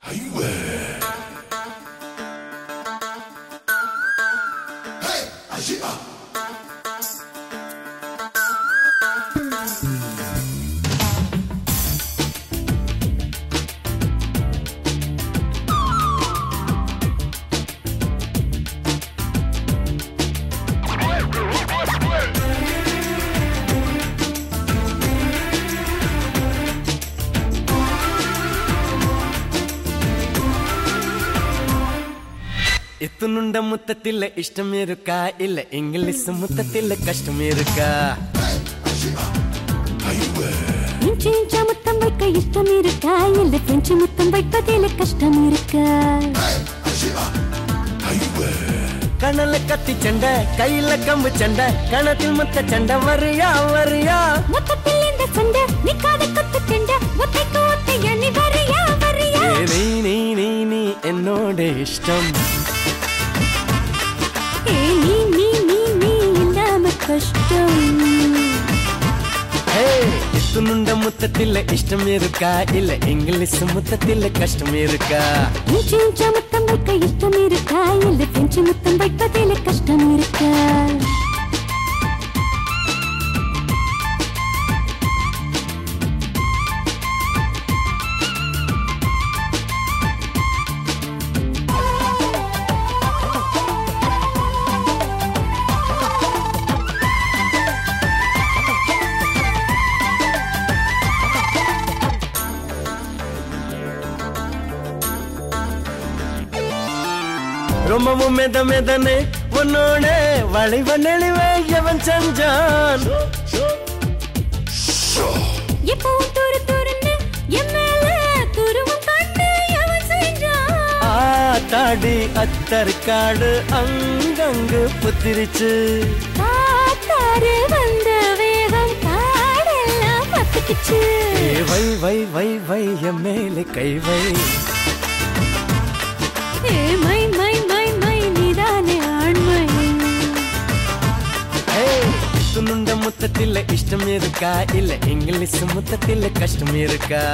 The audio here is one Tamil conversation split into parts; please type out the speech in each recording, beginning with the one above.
இத்துணுண்ட முத்தத்தில இஷ்டம் இருக்கா இல்ல இங்கிலீஷ் முத்தத்தில கஷ்டம் இருக்கா? இன்ச்சு இன்ச்சா முத்தம் வைக்க இஷ்டம் இருக்கா இல்ல பிரெஞ்சு முத்தம் வைப்பதில கஷ்டம் இருக்கா? கணல கத்தி சண்டை கையில கம்பு சண்டை கணத்தில் முத்த சண்டை வரியா வரியா? மொத்தத்தில் இந்த சண்டை நிக்காத கத்து சண்டை ஒத்தைக்கு ஒத்தையா நீ வரியா வரியா? நீ நீ நீ நீ என்னோட இஷ்டம் நீ நீ நீ நீ இல்லாம கஷ்டம். இத்துணுண்ட முத்தத்தில இஷ்டம் இருக்கா இல்ல இங்கிலீஷ் முத்தத்தில கஷ்டம் இருக்கா? இன்ச்சு இன்ச்சா முத்தம் வைக்க இஷ்டம் இருக்கா இல்ல பிரெஞ்சு முத்தம் வைப்பதில கஷ்டம் இருக்கா? ரொம்பவும் மெத மெதனே உன்னோட வளைவ நெளிவே எவன் செஞ்சான்? எப்பவும் துரு துருன்னு என் மேல துருவம் கண்டு எவன் செஞ்சான்? தாடி அத்தற்காடு அங்கங்கு புத்திரிச்சு காத்தாறு வந்த வேகம் காடெல்லாம் பத்துக்குச்சு. வை வை வை வை என் மேலே கை வை மை மை மை மை நீதானே ஆண்மை. துணுண்ட முத்தத்தில இஷ்டம் இருக்கா இல்ல இங்கிலீஷ் முத்தத்தில கஷ்டம் இருக்கா?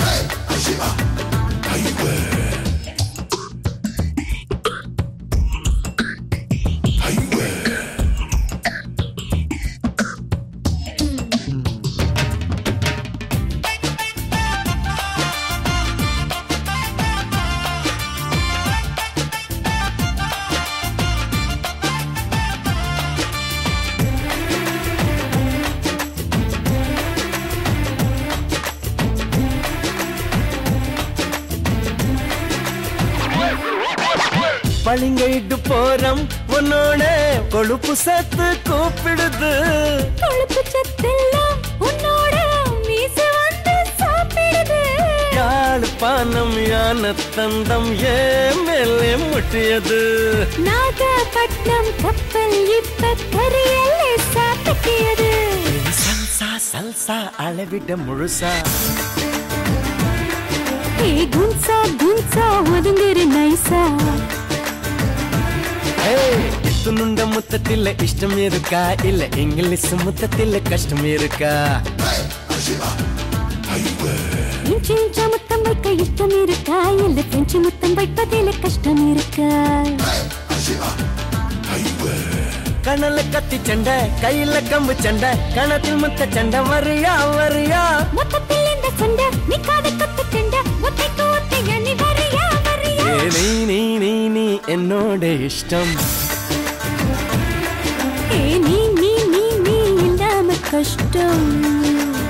பளிங்கைட்டு போறம் உன்னோட கொழுப்பு சத்து கூப்பிடுது. கொழுப்பு சத்தெல்லாம் உன்னோட மீச வந்து சாப்பிடுது. யாழ்ப்பாணம் யான தந்தம் ஏன் மேலே முட்டியது. நாகப்பட்டினம் கப்பல் இப்ப கரியல்லே சாப்பிட்டியது. சல்சா சல்சா அளவிட முழுசா குன்சா குன்சா ஒதுங்குற நைசா. இத்துணுண்ட முத்தத்தில இஷ்டம் இருக்கா இல்ல இங்கிலீஷ் முத்தத்தில கஷ்டம் இருக்கா? இன்ச்சு இன்ச்சா முத்தம் வைக்க இஷ்டம் இருக்கா இல்ல பிரெஞ்சு முத்தம் வைப்பதில கஷ்டம் இருக்கா? கணல கத்தி சண்டை கையில கம்பு சண்டை கணத்தில் முத்த சண்டை வரியா வரியா? மொத்தத்தில் இந்த சண்டை நிக்காத கத்து சண்டை ஒத்தைக்கு ஒத்தையா நீ வரியா வரியா? நீ நீ நீ நீ என்னோட இஷ்டம் நீ நீ நீ நீ இல்லாம கஷ்டம்.